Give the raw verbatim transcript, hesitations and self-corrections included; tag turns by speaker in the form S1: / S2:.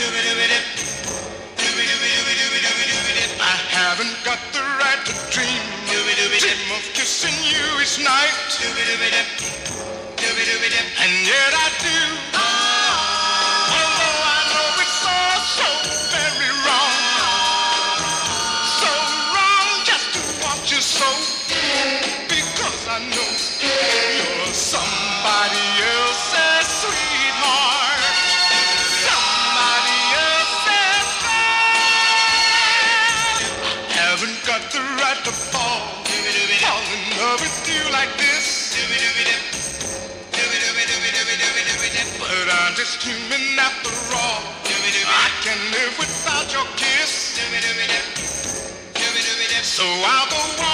S1: I haven't got the right to dream, dream of kissing you each night, and yet I do. Although I know it's all so very wrong, so wrong just to want you so, because I know you're somebody else's sweetheart, somebody else's man. I haven't got the right to fall, fall in love with you like this, but I'm just human after all. I can live without your kiss, so I'll go on.